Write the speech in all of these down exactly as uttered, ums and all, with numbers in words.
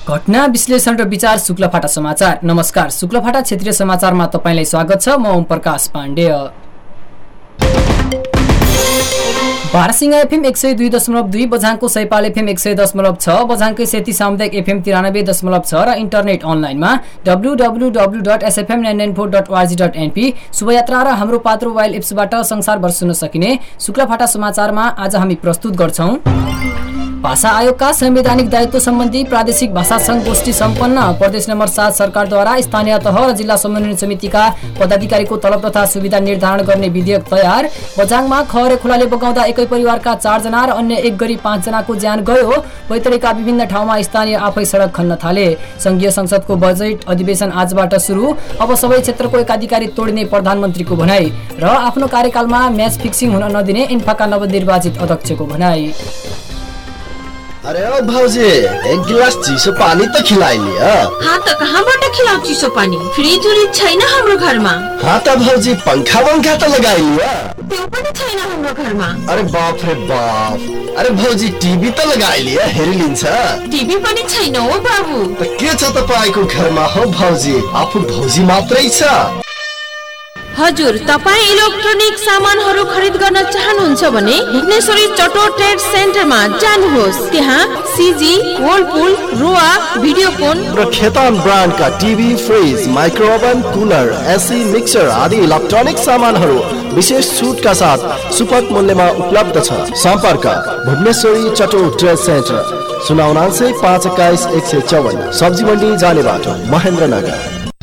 घटना विश्लेषण र विचार शुक्लफाटा समाचार। नमस्कार, शुक्लफाटा क्षेत्रीय समाचारमा तपाईलाई स्वागत छ। म ओम प्रकाश पाण्डेय। बारसिंगा एफएम एक सय दुई दशमलव दुई, बझाङको सैपाल एफएम एक सय दशमलव छ, बझाङकै सेती सामुदायिक एफएम तिरानब्बे दशमलव छ र इन्टरनेट अनलाइनमा W W W dot SFM nine nine four dot ORG dot NP शुभयात्रा र हाम्रो पात्रो मोबाइल एप्सबाट संसारभर सुन्न सकिने शुक्लफाटा समाचारमा आज हामी प्रस्तुत गर्छौं। भाषा आयोगका संवैधानिक दायित्व सम्बन्धी प्रादेशिक भाषा संघ गोष्ठी सम्पन्न। प्रदेश नम्बर सात सरकारद्वारा स्थानीय तह र जिल्ला समन्वय समितिका पदाधिकारीको तलब तथा सुविधा निर्धारण गर्ने विधेयक तयार। बझाङमा खहरे खोलाले बगाउँदा एकै परिवारका चारजना र अन्य एक गरी पाँचजनाको ज्यान गयो। बैतडीका विभिन्न ठाउँमा स्थानीय आफै सडक खन्न थाले। संघीय संसदको बजेट अधिवेशन आजबाट सुरु। अब सबै क्षेत्रको एकाधिकारी तोडिने प्रधानमन्त्रीको भनाई र आफ्नो कार्यकालमा म्याच फिक्सिङ हुन नदिने इन्फाका नवनिर्वाचित अध्यक्षको भनाई। अरे ओ भाउजी, एक गिलास चिसो पानी त खिलाइलिए। हाँ त कहाँबाट खिलाउ चिसो पानी? फ्रिज उरिज छैन हाम्रो घरमा। हाँ त भाउजी, पंखा पंखा त लगाइलिए। त्यो पनि छैन हाम्रो घरमा। अरे बाप रे बाप। अरे भाउजी, टिभी त लगाइलिए, हेरिलिन्छ। टिभी पनि छैन हो बाबु। त के छ तपाईको घरमा हो भाउजी? आफू भाउजी मात्रै छ? हजुर, तपाईँ इलेक्ट्रोनिक सामानहरू खरिद गर्न चाहनुहुन्छ भने भुवनेश्वरी चटो ट्रेड सेन्टरमा जानुहोस्। त्यहाँ सिजी, व्हर्लपुल, रोआ, भिडियोकोन र खेतान ब्रान्डका TV, fridge, micro oven, cooler, AC, mixer आदि इलेक्ट्रोनिक सामानहरू विशेष छुटका साथ सुपथ मूल्यमा उपलब्ध छ। सम्पर्क भुवनेश्वरी चटो ट्रेड सेन्टर, सुनाउनान्से पाँच एक्काइस एक सय चौवन, सब्जी मण्डी जाने बाटो, महेन्द्रनगर।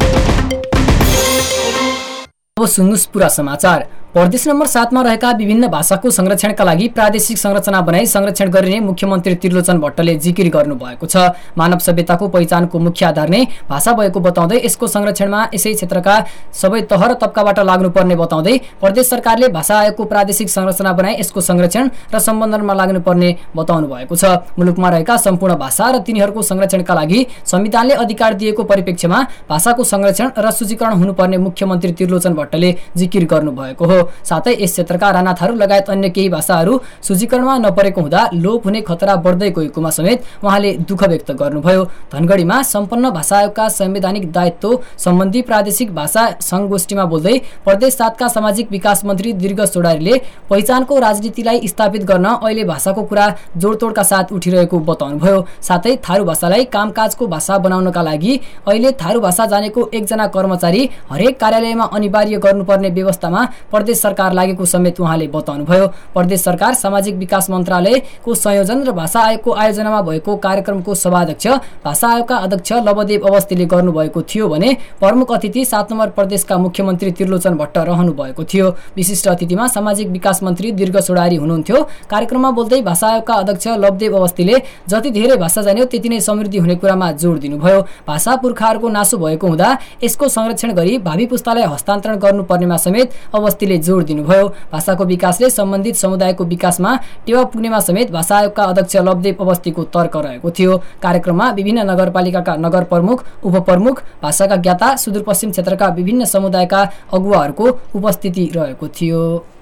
अब सुन्नुस् पुरा समाचार। प्रदेश नम्बर सातमा रहेका विभिन्न भाषाको संरक्षणका लागि प्रादेशिक संरचना बनाई संरक्षण गरिने मुख्यमन्त्री त्रिलोचन भट्टले जिकिर गर्नुभएको छ। मानव सभ्यताको पहिचानको मुख्य आधार नै भाषा भएको बताउँदै यसको संरक्षणमा यसै क्षेत्रका सबै तह र तबकाबाट लाग्नुपर्ने बताउँदै प्रदेश सरकारले भाषा आयोगको प्रादेशिक संरचना बनाई यसको संरक्षण र सम्बन्धनमा लाग्नुपर्ने बताउनु भएको छ। मुलुकमा रहेका सम्पूर्ण भाषा र तिनीहरूको संरक्षणका लागि संविधानले अधिकार दिएको परिप्रेक्ष्यमा भाषाको संरक्षण र सूचीकरण हुनुपर्ने मुख्यमन्त्री त्रिलोचन भट्टले जिकिर गर्नुभएको हो। साथै यस क्षेत्रका राणा थारू लगायत अन्य केही भाषाहरू सूचीकरणमा नपरेको हुँदा लोप हुने खतरा बढ्दै गएकोमा समेत उहाँले दुःख व्यक्त गर्नुभयो। धनगढीमा सम्पन्न भाषा आयोगका संवैधानिक दायित्व सम्बन्धी प्रादेशिक भाषा संघ गोष्ठीमा बोल्दै प्रदेश सातका सामाजिक विकास मन्त्री दीर्घ चौडारीले पहिचानको राजनीतिलाई स्थापित गर्न अहिले भाषाको कुरा जोडतोडका साथ उठिरहेको बताउनुभयो। साथै थारू भाषालाई कामकाजको भाषा बनाउनका लागि अहिले थारू भाषा जानेको एकजना कर्मचारी हरेक कार्यालयमा अनिवार्य गर्नुपर्ने व्यवस्थामा प्रदेश सरकार लागेको समेत उहाँले बताउनुभयो। प्रदेश सरकार सामाजिक विकास मन्त्रालयको संयोजन र भाषा आयोगको आयोजनामा भएको कार्यक्रमको सभाध्यक्ष भाषा आयोगका अध्यक्ष लवदेव अवस्थीले गर्नुभएको थियो भने प्रमुख अतिथि सात नम्बर प्रदेशका मुख्यमन्त्री त्रिलोचन भट्ट रहनु भएको थियो। विशिष्ट अतिथिमा सामाजिक विकास मन्त्री दीर्घ चौडारी हुनुहुन्थ्यो। कार्यक्रममा बोल्दै भाषा आयोगका अध्यक्ष लवदेव अवस्थीले जति धेरै भाषा जान्यो त्यति नै समृद्धि हुने कुरामा जोड दिनुभयो। भाषा पुर्खाहरूको नासो भएको हुँदा यसको संरक्षण गरी भावी पुस्तालाई हस्तान्तरण गर्नुपर्नेमा समेत अवस्थीले जोड दिनुभयो। भाषाको विकासले सम्बन्धित समुदायको विकासमा टेवा पुग्नेमा समेत भाषा आयोगका अध्यक्ष लवदेव अवस्थीको तर्क रहेको थियो। कार्यक्रममा विभिन्न नगरपालिकाका नगर प्रमुख, उपप्रमुख, भाषाका ज्ञाता, सुदूरपश्चिम क्षेत्रका विभिन्न समुदायका अगुवाहरूको उपस्थिति रहेको थियो।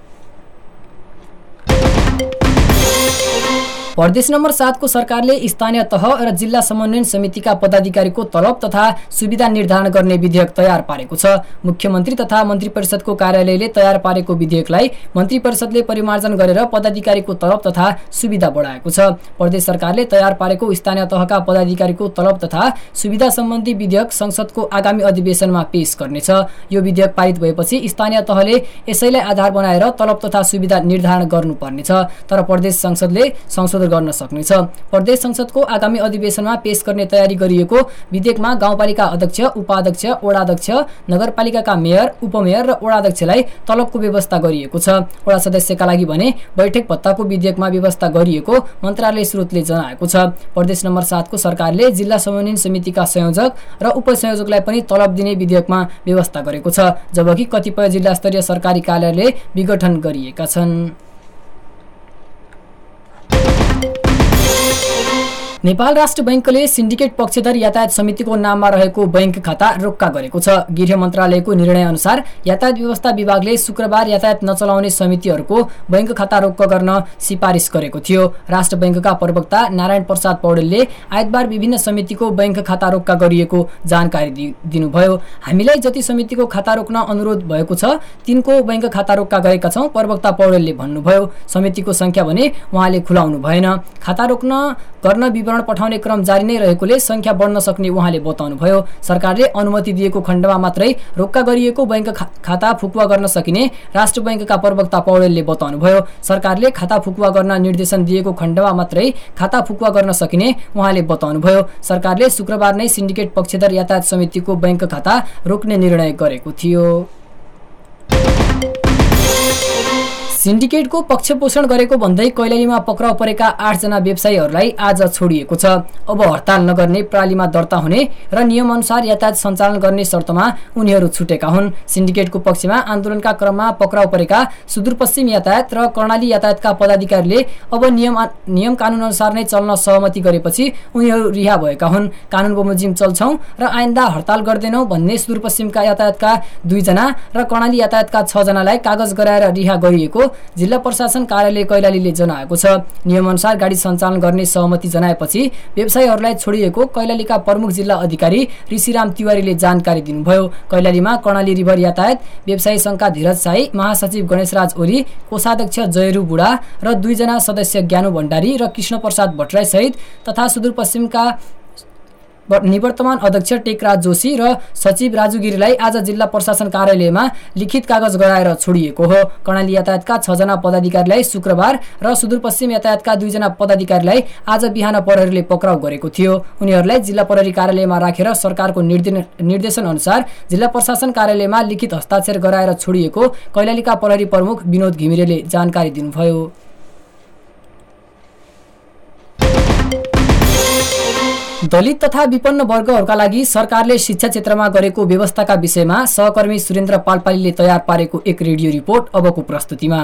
प्रदेश नम्बर सातको सरकारले स्थानीय तह र जिल्ला समन्वय समितिका पदाधिकारीको तलब तथा सुविधा निर्धारण गर्ने विधेयक तयार पारेको छ। मुख्यमन्त्री तथा मन्त्री परिषदको कार्यालयले तयार पारेको विधेयकलाई मन्त्री परिषदले परिमार्जन गरेर पदाधिकारीको तलब तथा सुविधा बढाएको छ। प्रदेश सरकारले तयार पारेको स्थानीय तहका पदाधिकारीको तलब तथा सुविधा सम्बन्धी विधेयक संसदको आगामी अधिवेशनमा पेश गर्नेछ। यो विधेयक पारित भएपछि स्थानीय तहले यसैलाई आधार बनाएर तलब तथा सुविधा निर्धारण गर्नुपर्नेछ। तर प्रदेश संसदले संशोधन गर्न सक्नेछ। प्रदेश संसदको आगामी अधिवेशनमा पेश गर्ने तयारी गरिएको विधेयकमा गाउँपालिका अध्यक्ष, उपाध्यक्ष, वडाध्यक्ष, नगरपालिकाका मेयर, उपमेयर र वडाध्यक्षलाई तलबको व्यवस्था गरिएको छ। वडा सदस्यका लागि भने बैठक भत्ताको विधेयकमा व्यवस्था गरिएको मन्त्रालय स्रोतले जनाएको छ। प्रदेश नम्बर सातको सरकारले जिल्ला समन्वय समितिका संयोजक र उपसंयोजकलाई पनि तलब दिने विधेयकमा व्यवस्था गरेको छ, जबकि कतिपय जिल्ला स्तरीय सरकारी कार्यालय विघटन गरिएका छन्। नेपाल राष्ट्र बैंकले सिन्डिकेट पक्षधर यातायात समितिको नाममा रहेको बैंक खाता रोक्का गरेको छ। गृह मन्त्रालयको निर्णय अनुसार यातायात व्यवस्था विभागले शुक्रबार यातायात नचलाउने समितिहरूको बैंक खाता रोक्क गर्न सिफारिस गरेको थियो। राष्ट्र बैंकका प्रवक्ता नारायण प्रसाद पौडेलले आइतबार विभिन्न समितिको बैंक खाता रोक्का गरिएको जानकारी दिनुभयो। हामीलाई जति समितिको खाता रोक्न अनुरोध भएको छ तिनको बैंक खाता रोक्का गरेका छौं, प्रवक्ता पौडेलले भन्नुभयो। समितिको संख्या भने उहाँले खुलाउनु भएन। खाता रोक्न गर्न विवरण पठाउने क्रम जारी नै रहेकोले संख्या बढ्न सक्ने उहाँले बताउनुभयो। सरकारले अनुमति दिएको खण्डमा मात्रै रोक्का गरिएको बैंक खाता फुकुवा गर्न सकिने राष्ट्र बैंकका प्रवक्ता पौडेलले बताउनुभयो। सरकारले खाता फुकुवा गर्न निर्देशन दिएको खण्डमा मात्रै खाता फुकुवा गर्न सकिने उहाँले बताउनुभयो। सरकारले शुक्रबार नै सिन्डिकेट पक्षधर यातायात समितिको बैंक खाता रोक्ने निर्णय गरेको थियो। सिन्डिकेटको पक्षपोषण गरेको भन्दै कैलालीमा पक्राउ परेका आठजना व्यवसायीहरूलाई आज छोडिएको छ। अब हडताल नगर्ने, प्रालीमा दर्ता हुने र नियमअनुसार यातायात सञ्चालन गर्ने शर्तमा उनीहरू छुटेका हुन्। सिन्डिकेटको पक्षमा आन्दोलनका क्रममा पक्राउ परेका सुदूरपश्चिम यातायात र कर्णाली यातायातका पदाधिकारीले अब नियम नियम कानुन अनुसार नै चल्न सहमति गरेपछि उनीहरू रिहा भएका हुन्। कानुन बमोजिम चल्छौं र आइन्दा हडताल गर्दैनौं भन्ने सुदूरपश्चिमका यातायातका दुईजना र कर्णाली यातायातका छ जनालाई कागज गराएर रिहा गरिएको जिल्ला प्रशासन कार्यालय कैलालीले जनाएको छ। नियमअनुसार गाडी सञ्चालन गर्ने सहमति जनाएपछि व्यवसायीहरूलाई छोडिएको कैलालीका प्रमुख जिल्ला अधिकारी ऋषिराम तिवारीले जानकारी दिनुभयो। कैलालीमा कर्णाली रिभर यातायात व्यवसायी संघका धीरज साई, महासचिव गणेशराज ओली, कोषाध्यक्ष जयरू बुढा र दुईजना सदस्य ज्ञानु भण्डारी र कृष्ण प्रसाद भट्टराई सहित तथा सुदूरपश्चिमका निवर्तमान अध्यक्ष टेकराज जोशी र सचिव राजु गिरीलाई आज जिल्ला प्रशासन कार्यालयमा लिखित कागज गराएर छोडिएको हो। कर्णाली यातायातका छ जना पदाधिकारीलाई शुक्रबार र सुदूरपश्चिम यातायातका दुईजना पदाधिकारीलाई आज बिहान प्रहरीले पक्राउ गरेको थियो। उनीहरूलाई जिल्ला प्रहरी कार्यालयमा राखेर सरकारको निर्देशन अनुसार जिल्ला प्रशासन कार्यालयमा लिखित हस्ताक्षर गराएर छोडिएको कैलालीका प्रहरी प्रमुख विनोद घिमिरेले जानकारी दिनुभयो। दलित तथा विपन्न वर्गहरूका लागि सरकारले शिक्षा क्षेत्रमा गरेको व्यवस्थाका विषयमा सहकर्मी सुरेन्द्र पालपालीले तयार पारेको एक रेडियो रिपोर्ट अबको प्रस्तुतिमा।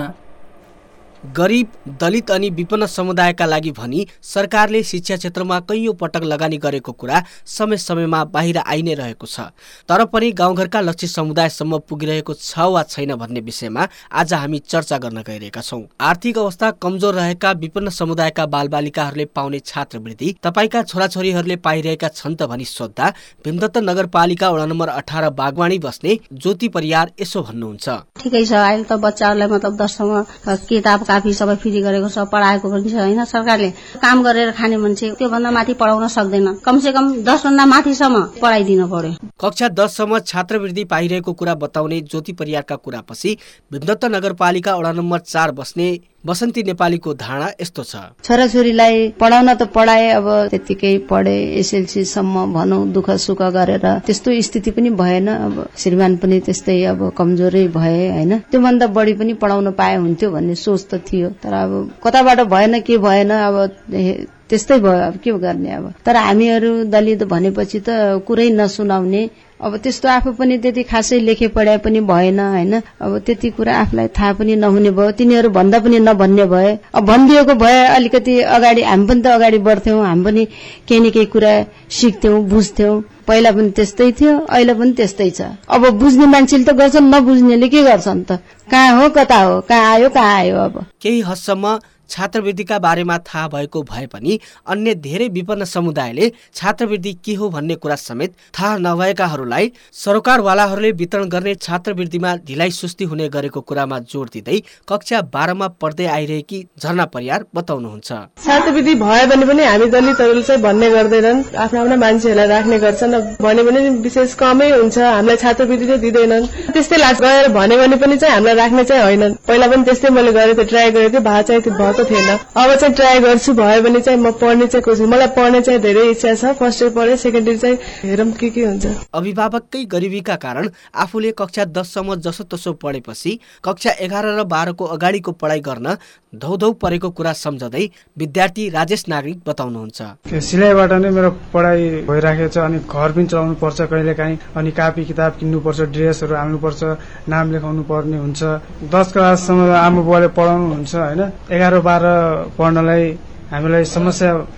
गरिब, दलित अनि विपन्न समुदायका लागि भनी सरकारले शिक्षा क्षेत्रमा कैयौं पटक लगानी गरेको कुरा समय समयमा बाहिर आइ नै रहेको छ। तर पनि गाउँघरका लक्षित समुदायसम्म पुगिरहेको छ वा छैन भन्ने विषयमा आज हामी चर्चा गर्न गइरहेका छौं। आर्थिक अवस्था कमजोर रहेका विपन्न समुदायका बालबालिकाहरूले पाउने छात्रवृत्ति तपाईका छोराछोरीहरूले पाइरहेका छन् त भनी सोध्दा भीमदत्त नगरपालिका वडा नम्बर अठार बागवानी बस्ने ज्योति परियार यसो भन्नुहुन्छ। ठिकै छ, अहिले त बच्चाहरूलाई मतलब दसौँमा किताब काफी सबै फ्री गरेको छ, पढाएको पनि छ हैन। सरकारले काम गरेर खाने मान्छे त्यो भन्दा माथि पढाउन सक्दैन, कमसे कम दस भन्दा माथिसम्म पढाइदिनु पर्यो। कक्षा दस सम्म छात्रवृत्ति पाइरहेको कुरा बताउने ज्योति परियारका कुरापछि भीमदत्त नगरपालिका वडा नम्बर चार बस्ने बसन्ती नेपालीको धारणा यस्तो छ। छोराछोरीलाई पढाउन त पढाए, अब त्यतिकै पढे एसएलसी सम्म भनौं, दुःख सुख गरेर त्यस्तो स्थिति पनि भएन। अब श्रीमान पनि त्यस्तै अब कमजोरै भए हैन, त्योभन्दा बढी पनि पढाउन पाए हुन्थ्यो भन्ने सोच त थियो। तर अब कताबाट भएन के भएन, अब त्यस्तै भयो, अब के गर्ने। अब तर हामीहरू दलित भनेपछि त कुरै नसुनाउने, अब त्यस्तो आफू पनि त्यति खासै लेखे पढाए पनि भएन हैन। अब त्यति कुरा आफूलाई थाहा पनि नहुने भयो, तिनीहरू भन्दा पनि नभन्ने भए। अब भनिदिएको भए अलिकति अगाडि हामी पनि त अगाडि बढ्थ्यौं, हामी पनि केही न केही कुरा सिक्थ्यौं, बुझ्थ्यौं। पहिला पनि त्यस्तै थियो, अहिले पनि त्यस्तै छ। अब बुझ्ने मान्छेले त गर्छन्, नबुझ्नेले के गर्छन् त? कहाँ हो कता हो, कहाँ आयो कहाँ आयो। अब केही हदसम्म छात्रवृत्तिका बारेमा थाहा भएको भए पनि अन्य धेरै विपन्न समुदायले छात्रवृत्ति के हो भन्ने कुरा समेत थाहा नभएकाहरूलाई सरकारवालाहरूले वितरण गर्ने छात्रवृत्तिमा ढिलाइ सुस्ती हुने गरेको कुरामा जोड दिँदै कक्षा बाह्रमा पढ्दै आइरहेकी झरना परियार बताउनुहुन्छ। छात्रवृत्ति भयो भने पनि हामी दलितहरूले चाहिँ भन्ने गर्दैनन्, आफ्ना आफ्ना मान्छेहरूलाई राख्ने गर्छन्। भने पनि विशेष कमै हुन्छ, हामीलाई छात्रवृत्ति चाहिँ दिँदैनन्। त्यस्तै लाग्छ, गएर भने भने पनि चाहिँ हामीलाई राख्ने चाहिँ होइनन्। पहिला पनि त्यस्तै मैले गरेको थिएँ, ट्राई गरेको थिएँ, भा चाहिँ भएको थिएन। अब चाहिँ ट्राई गर्छु, भयो भने चाहिँ म पढ्ने चाहिँ कोसिस, मलाई पढ्ने चाहिँ धेरै इच्छा छ। फर्स्ट इयर पढे, सेकेन्ड इयर चाहिँ हेरौँ के के हुन्छ। अभिभावककै गरिबीका कारण आफूले कक्षा दससम्म जसो तसो पढेपछि कक्षा एघार र बाह्रको अगाडिको पढाइ गर्न धौधौ परेको कुरा सम्झँदै विद्यार्थी राजेश नागरिक बताउनुहुन्छ। सिलाइबाट नै मेरो पढाइ भइराखेको छ, अनि घर पनि चलाउनु पर्छ कहिले काहीँ, अनि कापी किताब किन्नु पर्छ, ड्रेसहरू हाल्नु पर्छ, नाम लेखाउनु पर्ने हुन्छ। दस क्लाससम्म आमा बुवाले पढाउनु हुन्छ हैन। एघार बाह्र पढ्नलाई हामीलाई समस्या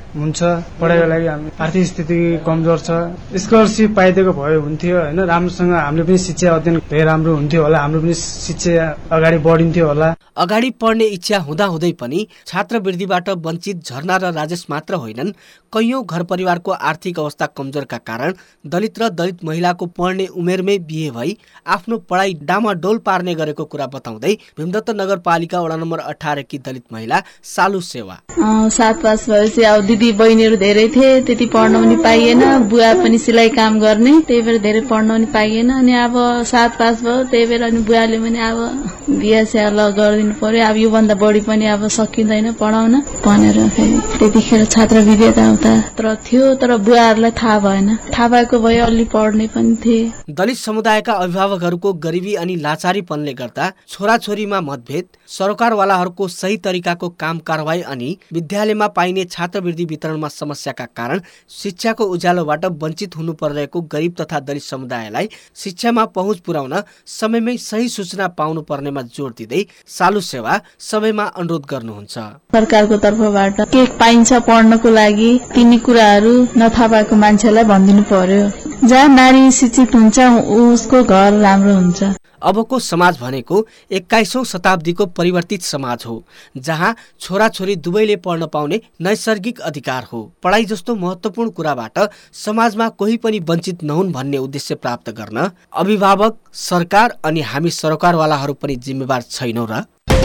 हुन्छ पढाइको लागि हामी आर्थिक स्थिति कमजोर छ स्कलरसिप पाइदिएको भए हुन्थ्यो होइन राम्रोसँग हामीले पनि शिक्षा अध्ययन धेरै राम्रो हुन्थ्यो होला हाम्रो पनि शिक्षा अगाडि बढिन्थ्यो होला अगाडि पढ्ने इच्छा हुँदाहुँदै पनि छात्रवृत्तिबाट वञ्चित झरना र राजेश मात्र होइनन् कैयौं घर परिवारको आर्थिक अवस्था कमजोरका कारण दलित र दलित महिलाको पढ्ने उमेरमै बिहे भई आफ्नो पढाइ डामाडोल पार्ने गरेको कुरा बताउँदै भीमदत्त नगरपालिका वडा नम्बर अठार की दलित महिला सालु सेवा सात पास भएपछि अब दिदी बहिनीहरू धेरै थिए त्यति पढ्न पनि पाइएन बुवा पनि सिलाइ काम गर्ने त्यही भएर धेरै पढ्न पनि पाइएन अनि अब सात पास भयो त्यही भएर अनि बुवाले पनि अब बिहा स्या ल गरिदिनु पर्यो अब योभन्दा बढी पनि अब सकिँदैन पढाउन भनेर त्यतिखेर छात्रवृत्ति यताउता थियो तर बुवाहरूलाई थाहा भएन थाहा भएको भए अलि पढ्ने पनि थिए दलित समुदायका अभिभावकहरूको गरिबी अनि लाचारीपनले गर्दा छोराछोरीमा मतभेद सरकारवालाहरूको सही तरिकाको काम कारवाही अनि विद्यालयमा पाइने छात्रवृत्ति वितरणमा समस्याका कारण शिक्षाको उज्यालोबाट वञ्चित हुनु परिरहेको गरिब तथा दलित समुदायलाई शिक्षामा पहुँच पुर्याउन समयमै सही सूचना पाउनु पर्नेमा जोड दिँदै सालु सेवा सबैमा अनुरोध गर्नुहुन्छ सरकारको तर्फबाट के पाइन्छ पढ्नको लागि तिनी कुराहरू नथाहा भएको मान्छेलाई भनिदिनु पर्यो जहाँ नारी शिक्षित हुन्छ उसको घर राम्रो हुन्छ अबको समाज भनेको एक्काइसौं शताब्दीको परिवर्तित समाज हो जहाँ छोराछोरी दुवैले पढ्न पाउने नैसर्गिक अधिकार हो पढाइ जस्तो महत्वपूर्ण कुराबाट समाजमा कोही पनि वञ्चित नहुन् भन्ने उद्देश्य प्राप्त गर्न अभिभावक सरकार अनि हामी सरकारवालाहरू पनि जिम्मेवार छैनौं र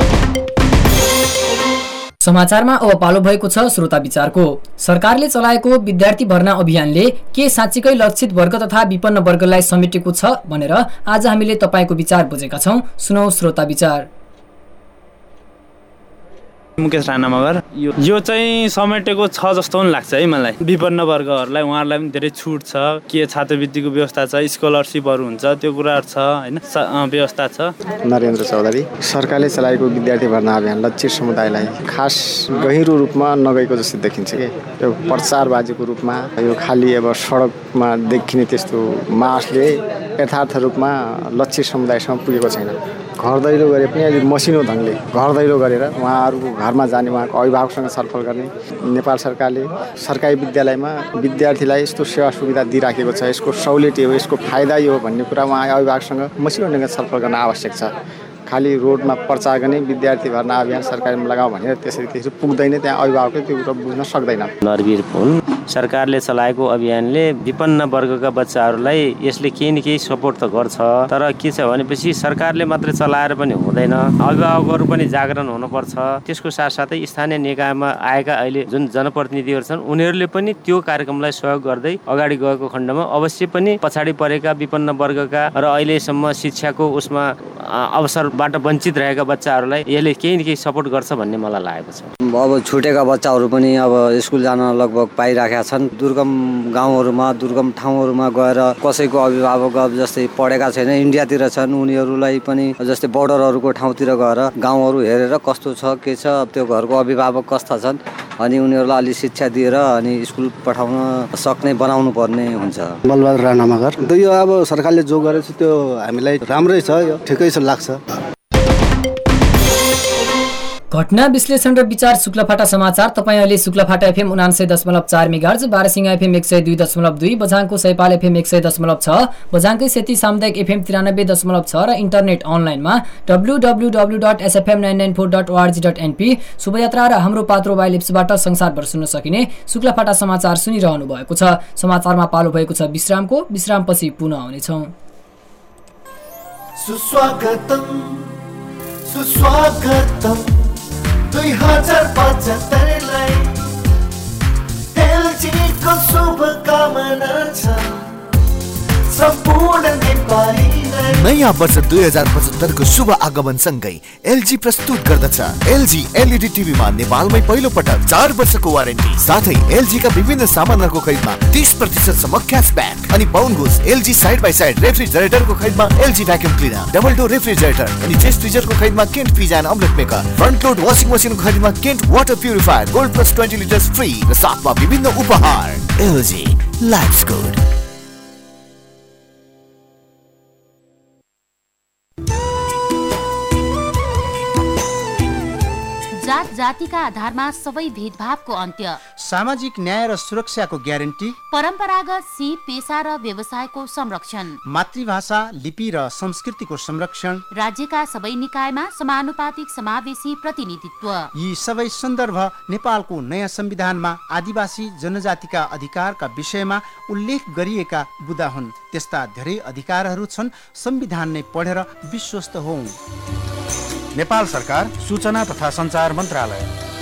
समाचारमा अब पालो भएको छ श्रोता विचारको सरकारले चलाएको विद्यार्थी भर्ना अभियानले के साँच्चीकै लक्षित वर्ग तथा विपन्न वर्गलाई समेटेको छ भनेर आज हामीले तपाईको विचार बुझेका छौं सुनौ श्रोता विचार मुकेश राणा मगर यो यो चाहिँ समेटेको छ जस्तो पनि लाग्छ है मलाई विपन्न वर्गहरूलाई उहाँहरूलाई पनि धेरै छुट छ के छात्रवृत्तिको व्यवस्था छ स्कलरसिपहरू हुन्छ त्यो कुराहरू छ हैन व्यवस्था छ नरेन्द्र चौधरी सरकारले चलाएको विद्यार्थी भर्ना अभियान लक्षित समुदायलाई खास गहिरो रूपमा नगएको जस्तो देखिन्छ के यो प्रचारबाजीको रूपमा यो खाली अब सडकमा देखिने त्यस्तो मासले यथार्थ रूपमा लक्षित समुदायसम्म पुगेको छैन घर दैलो गरे पनि अलि मसिनो ढङ्गले घर दैलो गरेर उहाँहरूको घरमा जाने उहाँको अभिभावकसँग छलफल गर्ने नेपाल सरकारले सरकारी विद्यालयमा विद्यार्थीलाई यस्तो सेवा सुविधा दिइराखेको छ यसको सहुलियत हो यसको फाइदा यो हो भन्ने कुरा उहाँ अभिभावकसँग मसिनो ढङ्गले छलफल गर्न आवश्यक छ खाली रोडमा प्रचार गर्ने विद्यार्थी भर्ना अभियान सरकारमा लगाऊ भनेर त्यसरी त्यसरी पुग्दैन त्यहाँ अभिभावकले त्यो कुरा बुझ्न सक्दैन नरवीर पुन सरकारले चलाएको अभियानले विपन्न वर्गका बच्चाहरूलाई यसले केही न केही सपोर्ट त गर्छ तर के छ भनेपछि सरकारले मात्रै चलाएर पनि हुँदैन अभिभावकहरू पनि जागरण हुनुपर्छ त्यसको साथसाथै स्थानीय निकायमा आएका अहिले जुन जनप्रतिनिधिहरू छन् उनीहरूले पनि त्यो कार्यक्रमलाई सहयोग गर्दै अगाडि गएको खण्डमा अवश्य पनि पछाडि परेका विपन्न वर्गका र अहिलेसम्म शिक्षाको उसमा अवसरबाट वञ्चित रहेका बच्चाहरूलाई यसले केही न केही सपोर्ट गर्छ भन्ने मलाई लागेको छ अब छुटेका बच्चाहरू पनि अब स्कुल जान लगभग पाइराखेका छन् दुर्गम गाउँहरूमा दुर्गम ठाउँहरूमा गएर कसैको अभिभावक जस्तै पढेका छैन इन्डियातिर छन् उनीहरूलाई पनि जस्तै बोर्डरहरूको ठाउँतिर गएर गाउँहरू हेरेर कस्तो छ के छ त्यो घरको अभिभावक कस्ता छन् अनि उनीहरूलाई अलि शिक्षा दिएर अनि स्कुल पठाउन सक्ने बनाउनु पर्ने हुन्छ बलबहादुर राणा मगर यो अब सरकारले जो गरेछ त्यो हामीलाई राम्रै छ यो ठिकै छ लाग्छ घटना विश्लेषण र विचार शुक्लफाटा समाचार तपाईँ अहिले शुक्लफाटा एफएम उनान्सय दशमलव चार मेगाहर्ज बारसिंह एफएम एक सय दुई दशमलव दुई बझाङको सैपाल एफएम एक सय दशमलव छ बझाङकै सेती सामुदायिक एफएम तिरानब्बे दशमलव छ र इन्टरनेट अनलाइनमा W W W dot SFM nine nine four dot ORG dot NP शुभयात्रा र हाम्रो पात्रो मोबाइल एप्सबाट संसारभर सुन्न सकिने शुक्लफाटा समाचार सुनिरहनु भएको छ समाचारमा पालो भएको छ विश्रामको विश्रामपछि पुनः आउनेछौँ सुस्वागतम सुस्वागतम दुई हजार पचहत्तरलाई एलजीको शुभकामना छ सम्पूर्ण नेपालीलाई नयाँ वर्ष दुई हजार पचहत्तरको शुभ आगमन सँगै एलजी प्रस्तुत गर्दछ एलजी एलईडी टिभीमा नेपालमै पहिलो पटक चार वर्षको वारेन्टी साथै एलजी का विभिन्न सामानहरूको खरिदमा तीस प्रतिशत सम्म क्यासब्याक अनि पाउन्डगोस एलजी साइड बाइ साइड रेफ्रिजरेटरको खरिदमा LG vacuum cleaner double door refrigerator अनि चेस्ट फ्रिजरको खरिदमा Kent pizza and omelette maker front load washing मसिनको खरिदमा Kent water purifier gold plus twenty litres free र साथमा विभिन्न उपहार एलजी लाइफ्स गुड जातिका आधारमा सबै भेदभावको अन्त्य, सामाजिक न्याय र सुरक्षाको ग्यारेन्टी, परम्परागत सिप पेशा र व्यवसायको संरक्षण, मातृभाषा लिपि र संस्कृतिको संरक्षण, राज्यका सबै निकायमा समानुपातिक समावेशी प्रतिनिधित्व, यी सबै सन्दर्भ नेपालको नयाँ संविधानमा आदिवासी जनजातिका अधिकारका विषयमा उल्लेख गरिएका बुँदा हुन्। त्यस्ता धेरै अधिकारहरू छन्, संविधान नै पढेर विश्वस्त हौं। नेपाल सरकार सूचना तथा सञ्चार मन्त्रालय।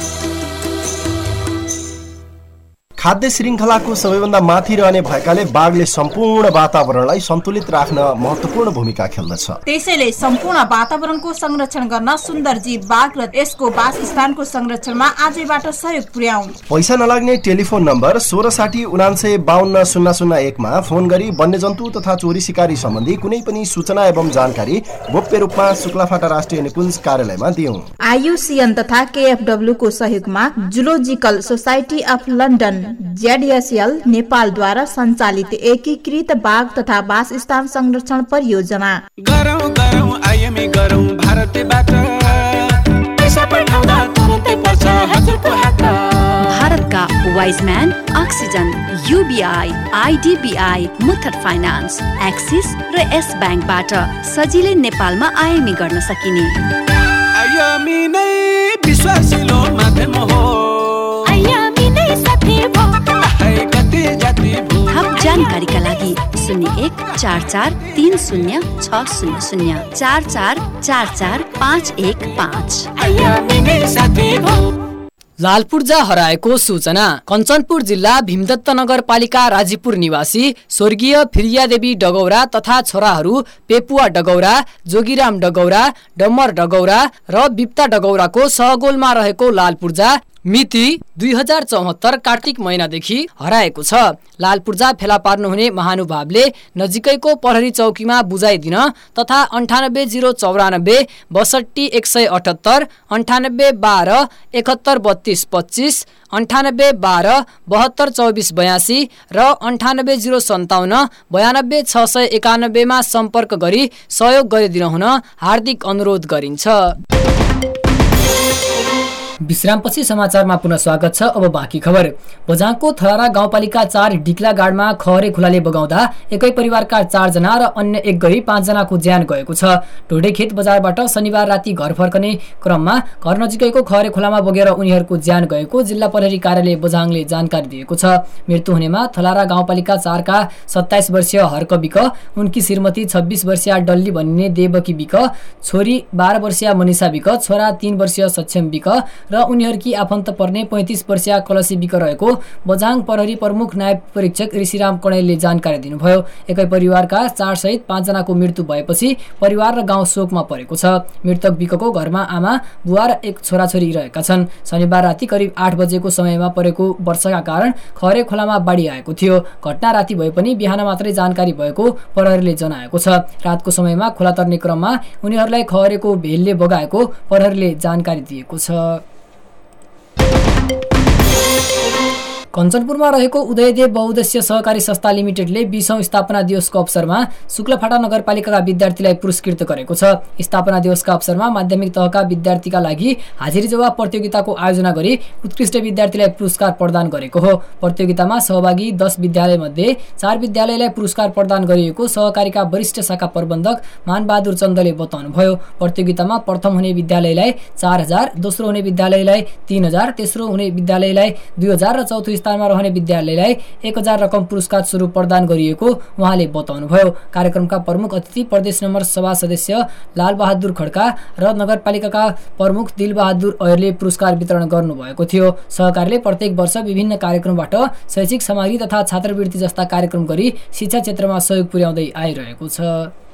खाद्य श्रृङ्खलाको सबैभन्दा माथि रहने भएकाले बाघले सम्पूर्ण वातावरणलाई सन्तुलित राख्न महत्त्वपूर्ण भूमिका खेल्दछ। त्यसैले सम्पूर्ण वातावरणको संरक्षण गर्न सुन्दर जीव बाघ र यसको वासस्थानको संरक्षणमा आजैबाट सहयोग पुर्याउँ। पैसा नलाग्ने टेलिफोन नम्बर सोह्र साठी उनान्सय बाहन्न शून्य शून्य एकमा फोन गरी वन्यजन्तु तथा चोरी सिकारी सम्बन्धी कुनै पनि सूचना एवं जानकारी गोप्य रूपमा शुक्लाफाटा राष्ट्रिय निकुञ्ज कार्यालयमा दियौं। आइयुसिएन तथा केएफडब्ल्यू को सहयोगमा Zoological Society of London ZSL नेपालद्वारा सञ्चालित एकीकृत बाघ तथा वासस्थान संरक्षण परियोजना। गरौँ गरौँ आइएमए गरौँ भारतबाट पैसा पठाउँदा तुरुन्तै पर्छ हजुरको हातमा। भारतका Weizmann, Oxygen, UBI, IDBI, Muthoot Finance, Axis र एस ब्याङ्कबाट सजिलै नेपालमा आइएमए गर्न सकिने। आइएमए नै विश्वासिलो माध्यम हो। थप जानकारीका लागि शून्य एक चार चार तीन शून्य छ शून्य शून्य चार चार चार चार पाँच एक पाँच। लालपूर्जा हराएको सूचना। कञ्चनपुर जिल्ला भीमदत्त नगरपालिका राजीपुर निवासी स्वर्गीय फिरियादेवी डगौरा तथा छोराहरू पेपुवा डगौरा, जोगीराम डगौरा, डम्मर डगौरा र बिप्ता डगौराको सहगोलमा रहेको लालपूर्जा मिति दुई हजार चौहत्तर कार्तिक महिनादेखि हराएको छ। लालपूर्जा फेला पार्नुहुने महानुभावले नजिकैको प्रहरी चौकीमा बुझाइदिन तथा अन्ठानब्बे जिरो चौरानब्बे बसठी एक सय अठहत्तर अन्ठानब्बे बाह्र एकहत्तर बत्तीस पच्चिस अन्ठानब्बे बाह्र बहत्तर चौबिस बयासी र अन्ठानब्बे जिरो सन्ताउन्न बयानब्बे छ सय एकानब्बेमा सम्पर्क गरी सहयोग गरिदिन हुन हार्दिक अनुरोध गरिन्छ। विश्रामपछि समाचारमा पुनः स्वागत छ। अब बाँकी खबर। बझाङको थरारा गाउँपालिका चार डिक्लागाडमा खहरे खोलाले बगाउँदा एकै परिवारका चारजना र अन्य एक गरी पाँचजनाको ज्यान गएको छ। ढोडेखेत बजारबाट शनिबार राति घर फर्कने क्रममा घर नजिकैको खहरे खोलामा बगेर उनीहरूको ज्यान गएको जिल्ला प्रहरी कार्यालय बझाङले जानकारी दिएको छ। मृत्यु हुनेमा थलारा गाउँपालिका चारका सत्ताइस वर्षीय हर्क बिक, उनकी श्रीमती छब्बीस वर्षीय डल्ली भनिने देवकी बिक, छोरी बाह्र वर्षीय मनिषा बिक, छोरा तीन वर्षीय सक्षम बिक र उनीहरूकी आफन्त पर्ने पैंतीस वर्षीय कलसी बिक रहेको बझाङ प्रहरी प्रमुख नायब परीक्षक ऋषिराम कणेलले जानकारी दिनुभयो। एकै परिवारका चार सहित पाँचजनाको मृत्यु भएपछि परिवार र गाउँ शोकमा परेको छ। मृतक बिकको घरमा आमा, बुवा र एक छोराछोरी रहेका छन्। शनिबार राति करिब आठ बजेको समयमा परेको वर्षाका कारण खहरे खोलामा बाढी आएको थियो। घटना राति भए पनि बिहान मात्रै जानकारी भएको प्रहरीले जनाएको छ। रातको समयमा खोला तर्ने क्रममा उनीहरूलाई खहरेको भेलले बगाएको प्रहरीले जानकारी दिएको छ। कञ्चनपुरमा रहेको उदयदेव बहुउद्देश्य सहकारी संस्था लिमिटेडले बीसौं स्थापना दिवसको अवसरमा शुक्लाफाटा नगरपालिकाका विद्यार्थीलाई पुरस्कृत गरेको छ। स्थापना दिवसका अवसरमा माध्यमिक तहका विद्यार्थीका लागि हाजिरी जवाब प्रतियोगिताको आयोजना गरी उत्कृष्ट विद्यार्थीलाई पुरस्कार प्रदान गरेको हो। प्रतियोगितामा सहभागी दस विद्यालय मध्ये चार विद्यालयलाई पुरस्कार प्रदान गरिएको सहकारीका वरिष्ठ शाखा प्रबन्धक मानबहादुर चन्दले बताउनुभयो। प्रतियोगितामा प्रथम हुने विद्यालयलाई चार हजार, दोस्रो हुने विद्यालयलाई तीन हजार, तेस्रो हुने विद्यालयलाई दुई हजार र चौथो स्थानमा रहने विद्यालयलाई एक हजार रकम पुरस्कार स्वरूप प्रदान गरिएको उहाँले बताउनुभयो। कार्यक्रमका प्रमुख अतिथि प्रदेश नम्बर सभा सदस्य लालबहादुर खड्का र नगरपालिकाका प्रमुख दिलबहादुर अयरले पुरस्कार वितरण गर्नुभएको थियो। सहकारीले प्रत्येक वर्ष विभिन्न कार्यक्रमबाट शैक्षिक सामग्री तथा छात्रवृत्ति जस्ता कार्यक्रम गरी शिक्षा क्षेत्रमा सहयोग पुर्याउँदै आइरहेको छ।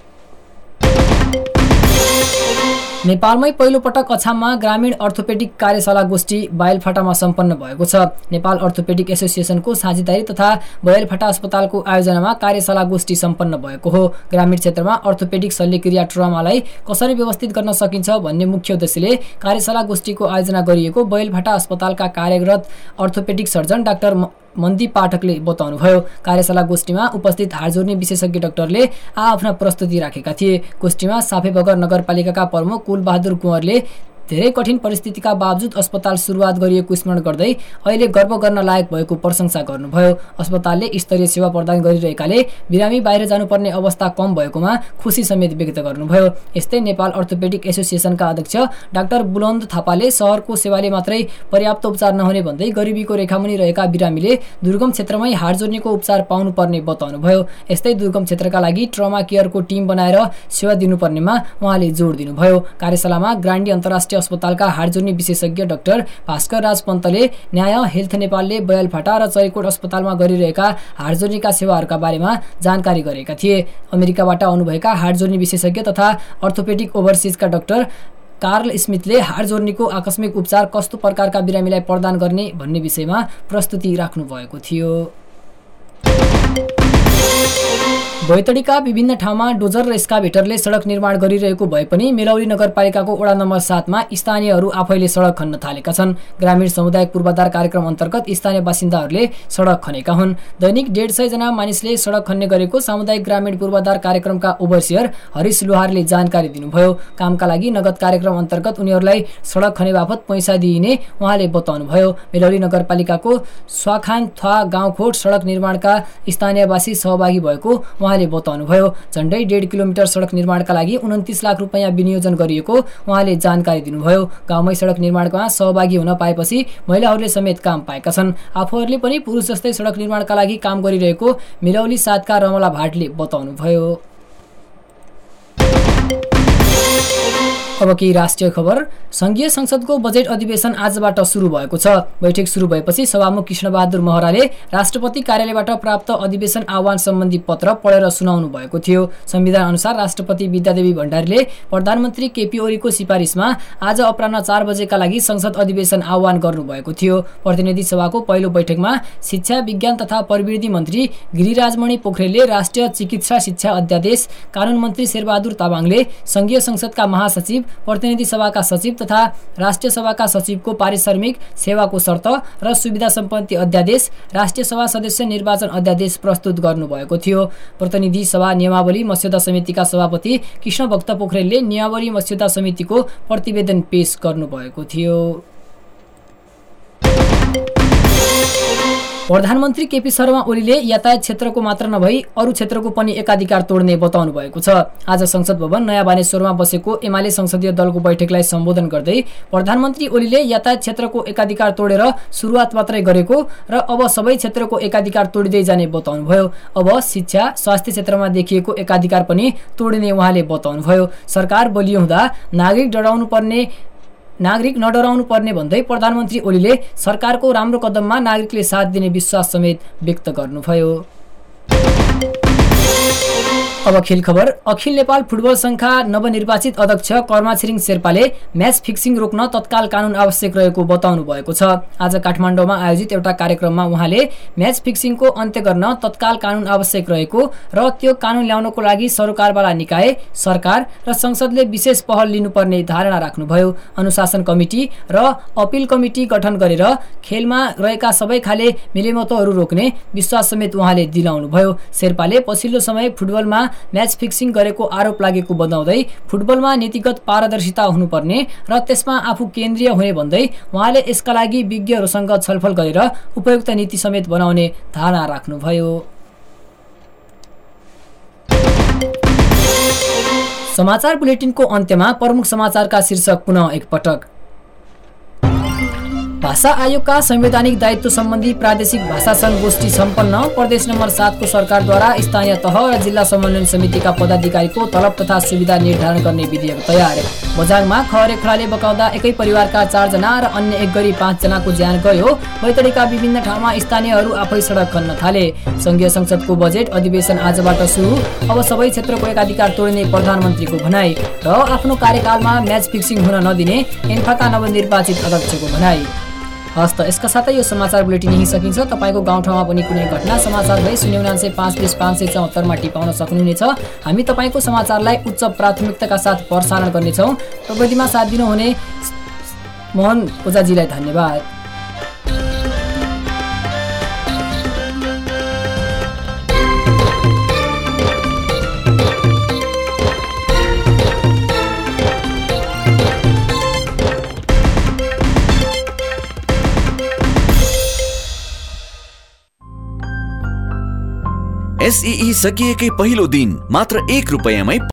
नेपालमै पहिलो पटक अछाममा ग्रामीण अर्थोपेडिक कार्यशाला गोष्ठी बायलफाटामा सम्पन्न भएको छ। नेपाल अर्थोपेडिक एसोसिएसनको साझेदारी तथा बायलफाटा अस्पतालको आयोजनामा कार्यशाला गोष्ठी सम्पन्न भएको हो। ग्रामीण क्षेत्रमा अर्थोपेडिक शल्यक्रिया ट्रमालाई कसरी व्यवस्थित गर्न सकिन्छ भन्ने मुख्य उद्देश्यले कार्यशाला गोष्ठीको आयोजना गरिएको बायलफाटा अस्पतालका कार्यरत अर्थोपेडिक सर्जन डाक्टर मन्दीप पाठकले बताउनुभयो। कार्यशाला गोष्ठीमा उपस्थित हाड जोड्ने विशेषज्ञ डाक्टरले आफ्ना प्रस्तुति राखेका थिए। गोष्ठीमा साफेबगर नगरपालिकाका प्रमुख कुलबहादुर कुँवरले धेरै कठिन परिस्थितिका बावजुद अस्पताल सुरुवात गरिएको स्मरण गर्दै अहिले गर्व गर्न लायक भएको प्रशंसा गर्नुभयो। अस्पतालले स्तरीय सेवा प्रदान गरिरहेकाले बिरामी बाहिर जानुपर्ने अवस्था कम भएकोमा खुसी समेत व्यक्त गर्नुभयो। यस्तै नेपाल अर्थोपेडिक एसोसिएसनका अध्यक्ष डाक्टर बुलन्द थापाले सहरको सेवाले मात्रै पर्याप्त उपचार नहुने भन्दै गरिबीको रेखामुनि रहेका बिरामीले दुर्गम क्षेत्रमै हाड जोड्नेको उपचार पाउनुपर्ने बताउनुभयो। यस्तै दुर्गम क्षेत्रका लागि ट्रमा केयरको टिम बनाएर सेवा दिनुपर्नेमा उहाँले जोड दिनुभयो। कार्यशालामा ग्रान्डी अन्तर्राष्ट्रिय अस्पतालका हाड जोड्ने विशेषज्ञ डाक्टर भास्कर राज पन्तले न्याय हेल्थ नेपालले बयालफाटा र चैकोट अस्पतालमा गरिरहेका हाड जोड्नेका सेवाहरूका बारेमा जानकारी गरेका थिए। अमेरिकाबाट आउनुभएका हाड जोड्ने विशेषज्ञ तथा अर्थोपेडिक ओभरसिजका डाक्टर कार्ल स्मिथले हाड जोड्नेको आकस्मिक उपचार कस्तो प्रकारका बिरामीलाई प्रदान गर्ने भन्ने विषयमा प्रस्तुति राख्नु भएको थियो। बैतडीका विभिन्न ठाउँमा डोजर र एक्सकाभेटरले सडक निर्माण गरिरहेको भए पनि मेलौली नगरपालिकाको वडा नम्बर सातमा स्थानीयहरू आफैले सडक खन्न थालेका छन्। ग्रामीण सामुदायिक पूर्वाधार कार्यक्रम अन्तर्गत स्थानीय बासिन्दाहरूले सडक खनेका हुन्। दैनिक डेढ सय जना मानिसले सडक खन्ने गरेको सामुदायिक ग्रामीण पूर्वाधार कार्यक्रमका ओभरसियर हरिश लुहारले जानकारी दिनुभयो। कामका लागि नगद कार्यक्रम अन्तर्गत उनीहरूलाई सडक खने बापत पैसा दिइने उहाँले बताउनुभयो। मेलौली नगरपालिकाको स्वाखान थ्वा गाउँखोट सडक निर्माणका स्थानीयवासी सहभागी भएको उहाँले बताउनुभयो। झण्डै डेढ किलोमिटर सडक निर्माणका लागि उन्तिस लाख रुपियाँ विनियोजन गरिएको उहाँले जानकारी दिनुभयो। गाउँमै सडक निर्माणमा सहभागी हुन पाएपछि महिलाहरूले समेत काम पाएका छन्। आफूहरूले पनि पुरुष जस्तै सडक निर्माणका लागि काम गरिरहेको मेलौली सातका रमला भाटले बताउनुभयो। अब केही राष्ट्रिय खबर। संघीय संसदको बजेट अधिवेशन आजबाट सुरु भएको छ। बैठक सुरु भएपछि सभामुख कृष्णबहादुर महराले राष्ट्रपति कार्यालयबाट प्राप्त अधिवेशन आह्वान सम्बन्धी पत्र पढेर सुनाउनु भएको थियो। संविधान अनुसार राष्ट्रपति विद्यादेवी भण्डारीले प्रधानमन्त्री केपी ओलीको सिफारिसमा आज अपराह्न चार बजेका लागि संसद अधिवेशन आह्वान गर्नुभएको थियो। प्रतिनिधि सभाको पहिलो बैठकमा शिक्षा विज्ञान तथा प्रविधि मन्त्री गिरिराजमणि पोखरेलले राष्ट्रिय चिकित्सा शिक्षा अध्यादेश, कानून मन्त्री शेरबहादुर तामाङले संघीय संसदका महासचिव, प्रतिनिधि सभाका सचिव तथा राष्ट्रिय सभाका सचिवको पारिश्रमिक, सेवाको शर्त र सुविधा सम्पत्ति अध्यादेश, राष्ट्रिय सभा सदस्य निर्वाचन अध्यादेश प्रस्तुत गर्नुभएको थियो। प्रतिनिधि सभा नियमावली मस्यौदा समितिका सभापति कृष्णभक्त पोखरेलले नियमावली मस्यौदा समितिको प्रतिवेदन पेश गर्नुभएको थियो। प्रधानमन्त्री केपी शर्मा ओलीले यातायात क्षेत्रको मात्र नभई अरू क्षेत्रको पनि एकाधिकार तोड्ने बताउनु भएको छ। आज संसद भवन नयाँ बानेश्वरमा बसेको एमाले संसदीय दलको बैठकलाई सम्बोधन गर्दै प्रधानमन्त्री ओलीले यातायात क्षेत्रको एकाधिकार तोडेर सुरुवात मात्रै गरेको र अब सबै क्षेत्रको एकाधिकार तोडिँदै जाने बताउनुभयो। अब शिक्षा स्वास्थ्य क्षेत्रमा देखिएको एकाधिकार पनि तोडिने उहाँले बताउनुभयो। सरकार बलियो हुँदा नागरिक डराउनु पर्ने नागरिक नडराउनु पर्ने भन्दै प्रधानमन्त्री ओलीले सरकारको राम्रो कदममा नागरिकले साथ दिने विश्वास समेत व्यक्त गर्नुभयो। अब खेल खबर। अखिल नेपाल फुटबल संघका नवनिर्वाचित अध्यक्ष कर्मा छिरिङ शेर्पाले म्याच फिक्सिङ रोक्न तत्काल कानून आवश्यक रहेको बताउनु भएको छ। आज काठमाडौँमा आयोजित एउटा कार्यक्रममा उहाँले म्याच फिक्सिङको अन्त्य गर्न तत्काल कानून आवश्यक रहेको र त्यो कानून ल्याउनको लागि सरकारवाला निकाय, सरकार र संसदले विशेष पहल लिनुपर्ने धारणा राख्नुभयो। अनुशासन कमिटी र अपिल कमिटी गठन गरेर खेलमा रहेका सबै खाले मिलेमतोहरू रोक्ने विश्वास समेत उहाँले दिलाउनुभयो। शेर्पाले पछिल्लो समय फुटबलमा म्याच फिक्सिङ गरेको आरोप लागेको बताउँदै फुटबलमा नीतिगत पारदर्शिता हुनुपर्ने र त्यसमा आफू केन्द्रीय हुने भन्दै उहाँले यसका लागि विज्ञहरूसँग छलफल गरेर उपयुक्त नीति समेत बनाउने धारणा राख्नुभयो। समाचार बुलेटिनको अन्त्यमा प्रमुख समाचारका शीर्षक पुनः एकपटक। भाषा आयोगका संवैधानिक दायित्व सम्बन्धी प्रादेशिक भाषा संघ गोष्ठी सम्पन्न। प्रदेश नम्बर सातको सरकारद्वारा स्थानीय तह र जिल्ला समन्वय समितिका पदाधिकारीको तलब तथा सुविधा निर्धारण गर्ने विधेयक तयार। बझाङमा खहरे खोलाले बगाउँदा एकै परिवारका चारजना र अन्य एक गरी पाँचजनाको ज्यान गयो। बैतडीका विभिन्न ठाउँमा स्थानीयहरू आफै सडक खन्न थाले। संघीय संसदको बजेट अधिवेशन आजबाट सुरु। अब सबै क्षेत्रको एकाधिकार तोड्ने प्रधानमन्त्रीको भनाई र आफ्नो कार्यकालमा म्याच फिक्सिङ हुन नदिने एन्फाका नवनिर्वाचित अध्यक्षको भनाई। हस्त यसका साथै यो समाचार बुलेटिन यही सकिन्छ। तपाईँको गाउँठाउँमा पनि कुनै घटना समाचार भए शून्य उनान्सय पाँच बिस पाँच सय चौहत्तरमा टिपाउन सक्नुहुनेछ। हामी तपाईँको समाचारलाई उच्च प्राथमिकताका साथ प्रसारण गर्नेछौँ। प्रविधिमा साथ दिनुहुने मोहन ओझाजीलाई धन्यवाद। एसई सकिएकै पहिलो दिन मात्र एक रुपियाँमै